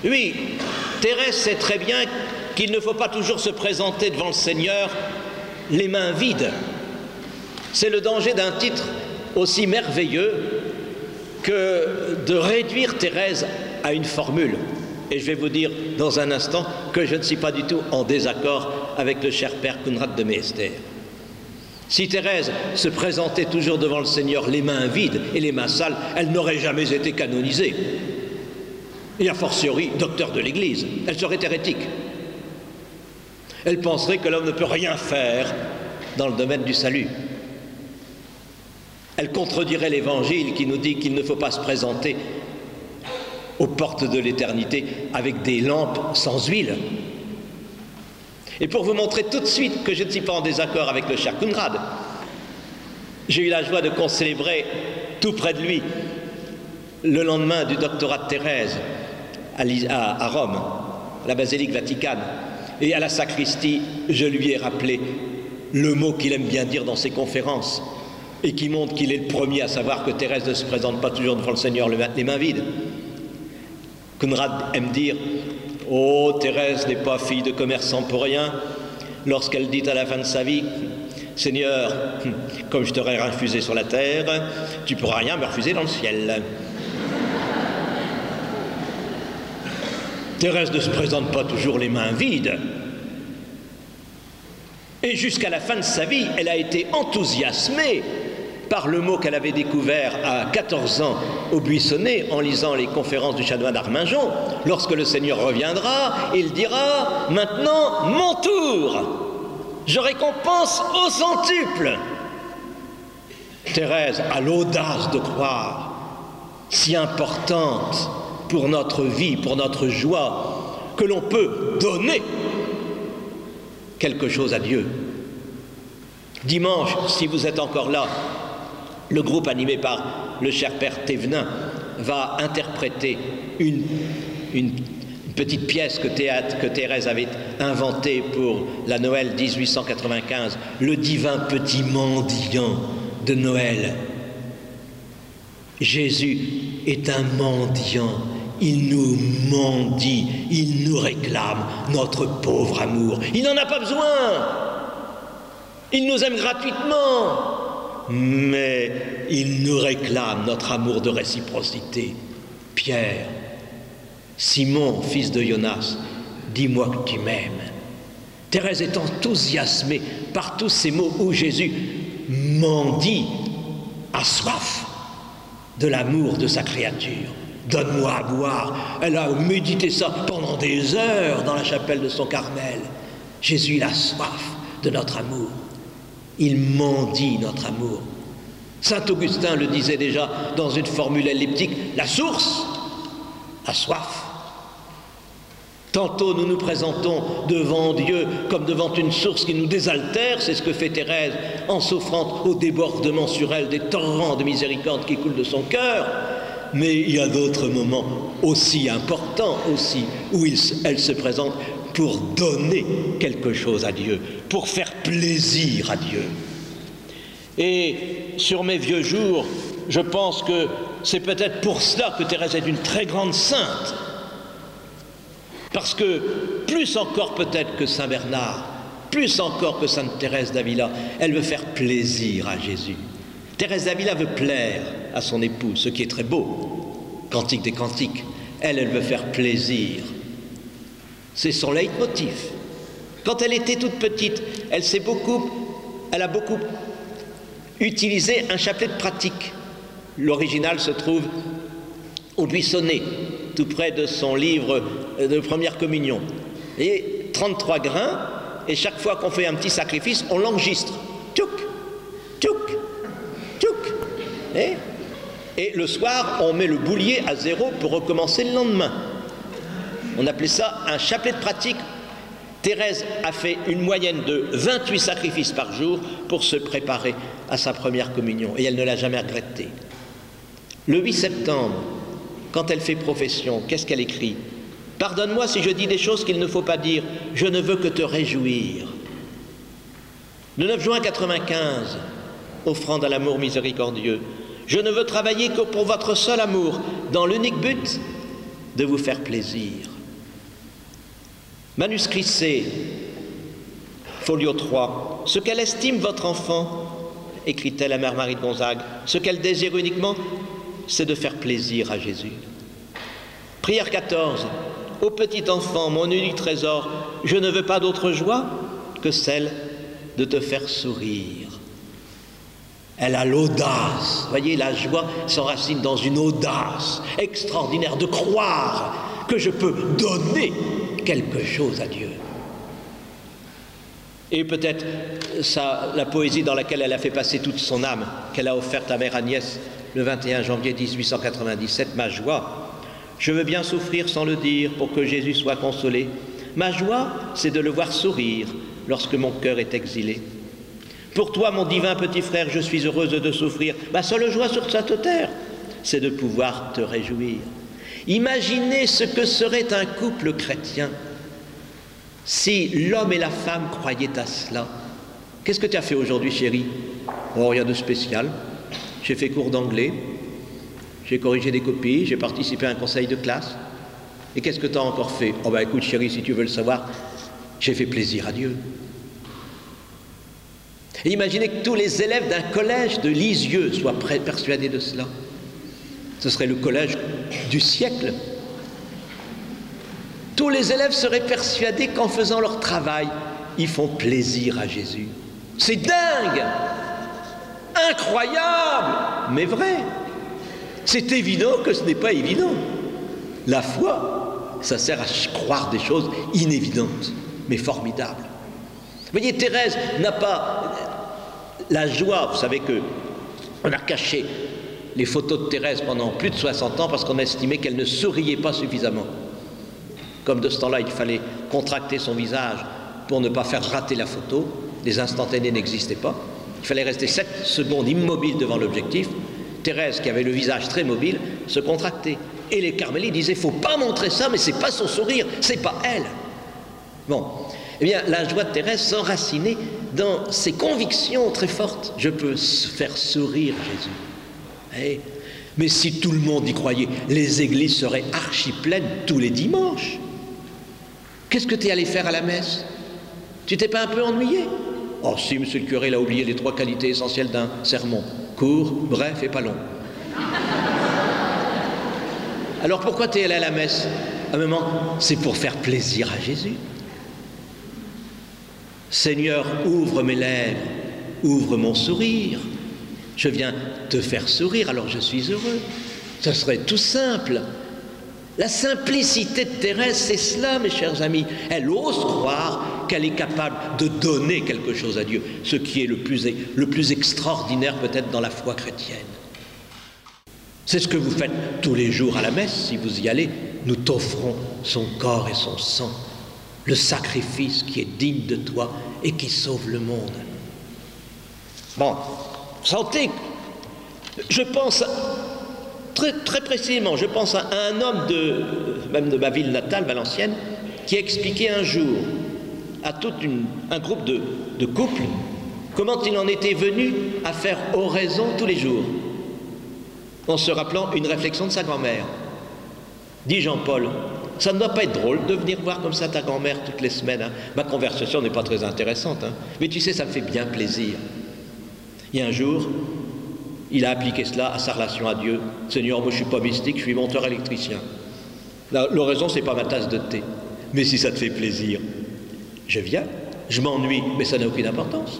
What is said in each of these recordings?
Oui, Thérèse sait très bien qu'il ne faut pas toujours se présenter devant le Seigneur les mains vides. C'est le danger d'un titre aussi merveilleux que de réduire Thérèse à une formule. Et je vais vous dire dans un instant que je ne suis pas du tout en désaccord avec le cher père Conrad de Meester. Si Thérèse se présentait toujours devant le Seigneur les mains vides et les mains sales, elle n'aurait jamais été canonisée. Et a fortiori, docteur de l'Église, elle serait hérétique. Elle penserait que l'homme ne peut rien faire dans le domaine du salut. Elle contredirait l'Évangile qui nous dit qu'il ne faut pas se présenter aux portes de l'éternité avec des lampes sans huile. Et pour vous montrer tout de suite que je ne suis pas en désaccord avec le cher Conrad, j'ai eu la joie de concélébrer tout près de lui le lendemain du doctorat de Thérèse à Rome, à la basilique Vaticane. Et à la sacristie, je lui ai rappelé le mot qu'il aime bien dire dans ses conférences et qui montre qu'il est le premier à savoir que Thérèse ne se présente pas toujours devant le Seigneur les mains vides. Conrad aime dire « Oh, Thérèse n'est pas fille de commerçant pour rien » lorsqu'elle dit à la fin de sa vie « Seigneur, comme je t'aurais refusé sur la terre, tu pourras rien me refuser dans le ciel. » Thérèse ne se présente pas toujours les mains vides. Et jusqu'à la fin de sa vie, elle a été enthousiasmée par le mot qu'elle avait découvert à 14 ans au Buissonnet en lisant les conférences du chanoine d'Arminjon. Lorsque le Seigneur reviendra, il dira « Maintenant, mon tour, je récompense au centuple. » Thérèse a l'audace de croire, si importante pour notre vie, pour notre joie, que l'on peut donner quelque chose à Dieu. Dimanche, si vous êtes encore là, le groupe animé par le cher père Thévenin va interpréter une petite pièce que Thérèse avait inventée pour la Noël 1895, le divin petit mendiant de Noël. Jésus est un mendiant. Il nous mendie, il nous réclame notre pauvre amour. Il n'en a pas besoin. Il nous aime gratuitement. Mais il nous réclame notre amour de réciprocité. Pierre, Simon, fils de Jonas, dis-moi que tu m'aimes. Thérèse est enthousiasmée par tous ces mots où Jésus mendie, a soif de l'amour de sa créature. Donne-moi à boire. Elle a médité ça pendant des heures dans la chapelle de son Carmel. Jésus, il a soif de notre amour. Il mendie notre amour. Saint Augustin le disait déjà dans une formule elliptique, la source a soif. Tantôt nous nous présentons devant Dieu comme devant une source qui nous désaltère, c'est ce que fait Thérèse en s'offrant au débordement sur elle des torrents de miséricorde qui coulent de son cœur. Mais il y a d'autres moments aussi importants aussi où elle se présente pour donner quelque chose à Dieu, pour faire plaisir à Dieu. Et sur mes vieux jours, je pense que c'est peut-être pour cela que Thérèse est une très grande sainte. Parce que plus encore peut-être que Saint Bernard, plus encore que Sainte Thérèse d'Avila, elle veut faire plaisir à Jésus. Thérèse d'Avila veut plaire à son époux, ce qui est très beau. Cantique des cantiques. Elle veut faire plaisir. C'est son leitmotiv. Quand elle était toute petite, elle a beaucoup utilisé un chapelet de pratique. L'original se trouve au Buissonnet, tout près de son livre de première communion. Et 33 grains, et chaque fois qu'on fait un petit sacrifice, on l'enregistre. Tchouk, tchouk, tchouk. Et le soir, on met le boulier à 0 pour recommencer le lendemain. On appelait ça un chapelet de pratique. Thérèse a fait une moyenne de 28 sacrifices par jour pour se préparer à sa première communion. Et elle ne l'a jamais regretté. Le 8 septembre, quand elle fait profession, qu'est-ce qu'elle écrit ? « Pardonne-moi si je dis des choses qu'il ne faut pas dire. Je ne veux que te réjouir. » Le 9 juin 95, offrande à l'amour miséricordieux. « Je ne veux travailler que pour votre seul amour, dans l'unique but de vous faire plaisir. » Manuscrit C, folio 3. Ce qu'elle estime votre enfant, écrit-elle à Mère Marie de Gonzague, ce qu'elle désire uniquement, c'est de faire plaisir à Jésus. Prière 14. Ô petit enfant, mon unique trésor, je ne veux pas d'autre joie que celle de te faire sourire. Elle a l'audace, voyez, la joie s'enracine dans une audace extraordinaire de croire que je peux donner quelque chose à Dieu. Et peut-être la poésie dans laquelle elle a fait passer toute son âme, qu'elle a offerte à Mère Agnès le 21 janvier 1897, ma joie. Je veux bien souffrir sans le dire pour que Jésus soit consolé. Ma joie, c'est de le voir sourire lorsque mon cœur est exilé. Pour toi, mon divin petit frère, je suis heureuse de souffrir. Ma seule joie sur cette terre, c'est de pouvoir te réjouir. Imaginez ce que serait un couple chrétien si l'homme et la femme croyaient à cela. Qu'est-ce que tu as fait aujourd'hui, chérie? Oh, rien de spécial. J'ai fait cours d'anglais, j'ai corrigé des copies, j'ai participé à un conseil de classe. Et qu'est-ce que tu as encore fait? Oh ben écoute, chérie, si tu veux le savoir, j'ai fait plaisir à Dieu. Et imaginez que tous les élèves d'un collège de Lisieux soient persuadés de cela. Ce serait le collège du siècle. Tous les élèves seraient persuadés qu'en faisant leur travail, ils font plaisir à Jésus. C'est dingue! Incroyable! Mais vrai! C'est évident que ce n'est pas évident. La foi, ça sert à croire des choses inévidentes, mais formidables. Vous voyez, Thérèse n'a pas la joie. Vous savez qu'on a caché les photos de Thérèse pendant plus de 60 ans parce qu'on estimait qu'elle ne souriait pas suffisamment. Comme de ce temps-là, il fallait contracter son visage pour ne pas faire rater la photo. Les instantanés n'existaient pas. Il fallait rester 7 secondes immobile devant l'objectif. Thérèse, qui avait le visage très mobile, se contractait. Et les carmélites disaient, il ne faut pas montrer ça, mais ce n'est pas son sourire, ce n'est pas elle. Bon, eh bien, la joie de Thérèse s'enracinait dans ses convictions très fortes. Je peux faire sourire Jésus. Eh, mais si tout le monde y croyait, les églises seraient archi pleines tous les dimanches. Qu'est-ce que tu es allé faire à la messe? Tu t'es pas un peu ennuyé? Oh si, monsieur le curé, il a oublié les 3 qualités essentielles d'un sermon. Court, bref et pas long. Alors pourquoi tu es allé à la messe? À un moment, c'est pour faire plaisir à Jésus. Seigneur, ouvre mes lèvres, ouvre mon sourire. Je viens te faire sourire, alors je suis heureux. Ce serait tout simple. La simplicité de Thérèse, c'est cela, mes chers amis. Elle ose croire qu'elle est capable de donner quelque chose à Dieu, ce qui est le plus extraordinaire peut-être dans la foi chrétienne. C'est ce que vous faites tous les jours à la messe, si vous y allez. Nous t'offrons son corps et son sang, le sacrifice qui est digne de toi et qui sauve le monde. Bon, sentez, je pense, très précisément, je pense à un homme même de ma ville natale, Valenciennes, qui a expliqué un jour à tout un groupe de couples comment il en était venu à faire oraison tous les jours, en se rappelant une réflexion de sa grand-mère. Dit Jean-Paul, ça ne doit pas être drôle de venir voir comme ça ta grand-mère toutes les semaines. Hein. Ma conversation n'est pas très intéressante, hein. Mais tu sais, ça me fait bien plaisir. Et un jour, il a appliqué cela à sa relation à Dieu. Seigneur, moi je ne suis pas mystique, je suis monteur électricien. L'oraison, ce n'est pas ma tasse de thé. Mais si ça te fait plaisir, je viens, je m'ennuie, mais ça n'a aucune importance.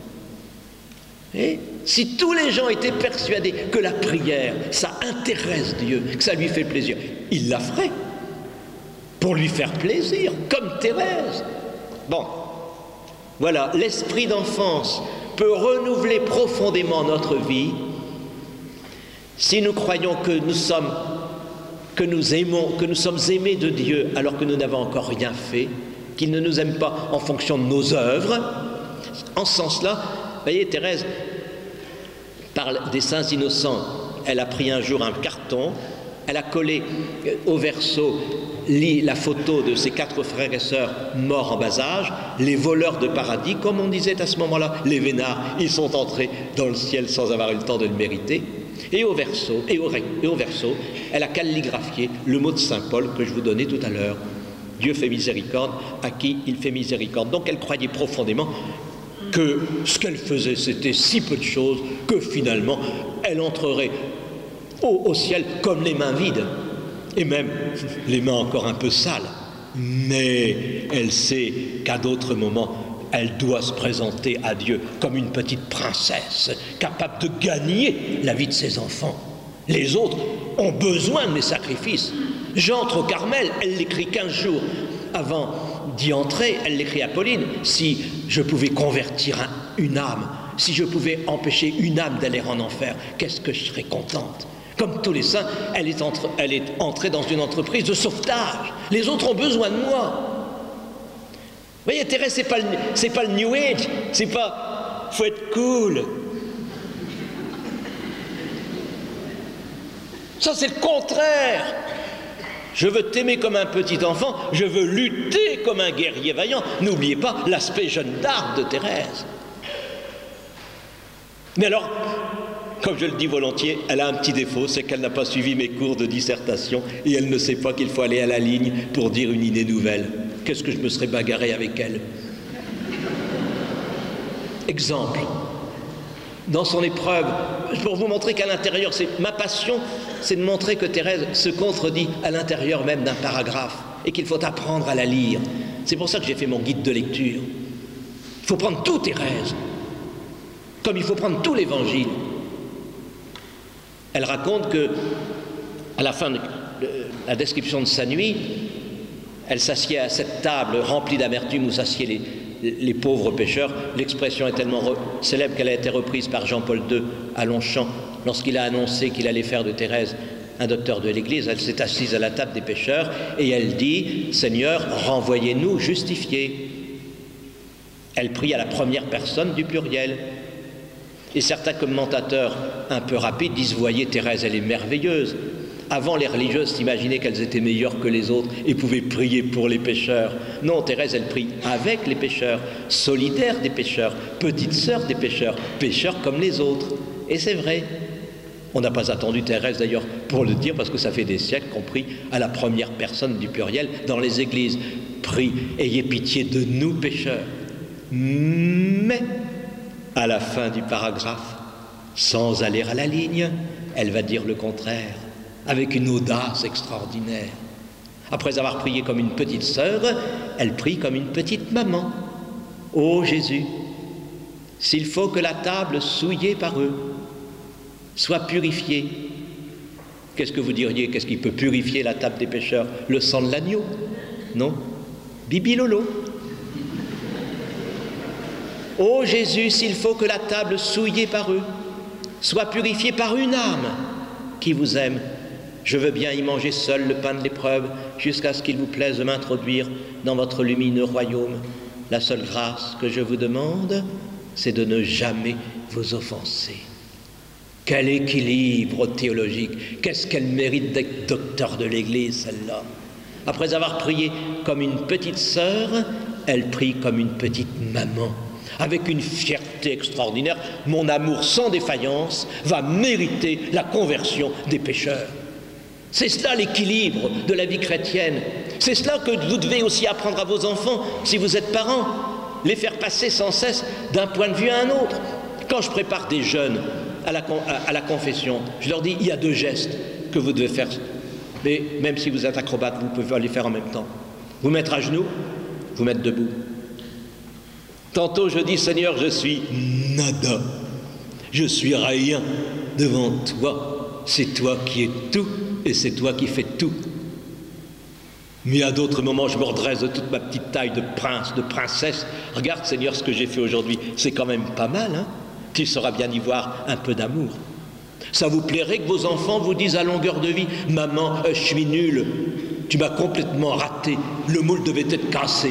Et si tous les gens étaient persuadés que la prière, ça intéresse Dieu, que ça lui fait plaisir, il la ferait pour lui faire plaisir, comme Thérèse. Bon, voilà, l'esprit d'enfance peut renouveler profondément notre vie si nous croyons que nous aimons, que nous sommes aimés de Dieu alors que nous n'avons encore rien fait, qu'il ne nous aime pas en fonction de nos œuvres. En ce sens-là, vous voyez, Thérèse parle des saints innocents. Elle a pris un jour un carton, elle a collé au verso la photo de ses 4 frères et sœurs morts en bas âge, les voleurs de paradis, comme on disait à ce moment-là, les vénards, ils sont entrés dans le ciel sans avoir eu le temps de le mériter. Et au verso, elle a calligraphié le mot de saint Paul que je vous donnais tout à l'heure. Dieu fait miséricorde à qui il fait miséricorde. Donc elle croyait profondément que ce qu'elle faisait, c'était si peu de choses que finalement, elle entrerait au ciel comme les mains vides, et même les mains encore un peu sales. Mais elle sait qu'à d'autres moments, elle doit se présenter à Dieu comme une petite princesse, capable de gagner la vie de ses enfants. Les autres ont besoin de mes sacrifices. J'entre au Carmel, elle l'écrit 15 jours avant d'y entrer, elle l'écrit à Pauline. Si je pouvais convertir une âme, si je pouvais empêcher une âme d'aller en enfer, qu'est-ce que je serais contente. Comme tous les saints, elle est entrée dans une entreprise de sauvetage. Les autres ont besoin de moi. Vous voyez, Thérèse, c'est pas le New Age, c'est pas « faut être cool ». Ça, c'est le contraire. Je veux t'aimer comme un petit enfant, je veux lutter comme un guerrier vaillant. N'oubliez pas l'aspect Jeanne d'Arc de Thérèse. Mais alors, comme je le dis volontiers, elle a un petit défaut, c'est qu'elle n'a pas suivi mes cours de dissertation et elle ne sait pas qu'il faut aller à la ligne pour dire une idée nouvelle. Qu'est-ce que je me serais bagarré avec elle? Exemple. Dans son épreuve, pour vous montrer qu'à l'intérieur, ma passion, c'est de montrer que Thérèse se contredit à l'intérieur même d'un paragraphe et qu'il faut apprendre à la lire. C'est pour ça que j'ai fait mon guide de lecture. Il faut prendre tout Thérèse, comme il faut prendre tout l'Évangile. Elle raconte que, à la fin de la description de sa nuit, elle s'assied à cette table remplie d'amertume où s'assied les pauvres pécheurs. L'expression est tellement célèbre qu'elle a été reprise par Jean-Paul II à Longchamp lorsqu'il a annoncé qu'il allait faire de Thérèse un docteur de l'Église. Elle s'est assise à la table des pécheurs et elle dit « Seigneur, renvoyez-nous justifiés ». Elle prie à la première personne du pluriel. Et certains commentateurs un peu rapides disent « Voyez, Thérèse, elle est merveilleuse ». Avant, les religieuses s'imaginaient qu'elles étaient meilleures que les autres et pouvaient prier pour les pécheurs. Non, Thérèse, elle prie avec les pécheurs, solidaire des pécheurs, petite sœur des pécheurs, pécheurs comme les autres. Et c'est vrai. On n'a pas attendu Thérèse d'ailleurs pour le dire, parce que ça fait des siècles qu'on prie à la première personne du pluriel dans les églises. Prie, ayez pitié de nous pécheurs. Mais, à la fin du paragraphe, sans aller à la ligne, elle va dire le contraire, avec une audace extraordinaire. Après avoir prié comme une petite sœur, elle prie comme une petite maman. Ô Jésus, s'il faut que la table souillée par eux soit purifiée, qu'est-ce que vous diriez? Qu'est-ce qui peut purifier la table des pécheurs? Le sang de l'agneau? Non? Bibi Lolo. Ô Jésus, s'il faut que la table souillée par eux soit purifiée par une âme qui vous aime, je veux bien y manger seul le pain de l'épreuve jusqu'à ce qu'il vous plaise de m'introduire dans votre lumineux royaume. La seule grâce que je vous demande, c'est de ne jamais vous offenser. Quel équilibre théologique! Qu'est-ce qu'elle mérite d'être docteur de l'Église, celle-là? Après avoir prié comme une petite sœur, elle prie comme une petite maman. Avec une fierté extraordinaire, mon amour sans défaillance va mériter la conversion des pécheurs. C'est cela l'équilibre de la vie chrétienne. C'est cela que vous devez aussi apprendre à vos enfants, si vous êtes parents, les faire passer sans cesse d'un point de vue à un autre. Quand je prépare des jeunes à la confession, je leur dis, il y a 2 gestes que vous devez faire. Mais même si vous êtes acrobate, vous pouvez les faire en même temps. Vous mettre à genoux, vous mettre debout. Tantôt je dis, Seigneur, je suis nada, je suis rien devant toi, c'est toi qui es tout et c'est toi qui fais tout. Mais à d'autres moments, je me redresse de toute ma petite taille de prince, de princesse. Regarde, Seigneur, ce que j'ai fait aujourd'hui, c'est quand même pas mal, hein? Tu sauras bien y voir un peu d'amour. Ça vous plairait que vos enfants vous disent à longueur de vie, maman, je suis nul, tu m'as complètement raté, le moule devait être cassé.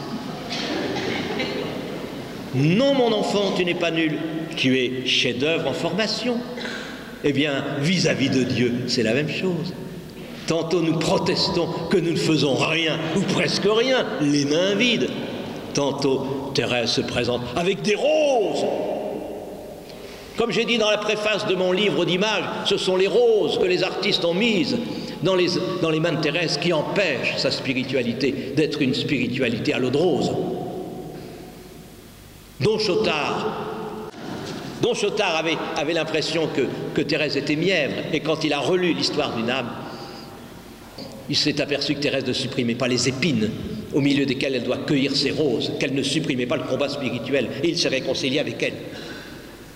Non, mon enfant, tu n'es pas nul, tu es chef-d'œuvre en formation. Eh bien, vis-à-vis de Dieu, c'est la même chose. Tantôt nous protestons que nous ne faisons rien, ou presque rien, les mains vides. Tantôt, Thérèse se présente avec des roses. Comme j'ai dit dans la préface de mon livre d'images, ce sont les roses que les artistes ont mises dans les mains de Thérèse qui empêchent sa spiritualité d'être une spiritualité à l'eau de rose. Don Chotard avait l'impression que Thérèse était mièvre, et quand il a relu l'histoire d'une âme, il s'est aperçu que Thérèse ne supprimait pas les épines au milieu desquelles elle doit cueillir ses roses, qu'elle ne supprimait pas le combat spirituel, et il s'est réconcilié avec elle.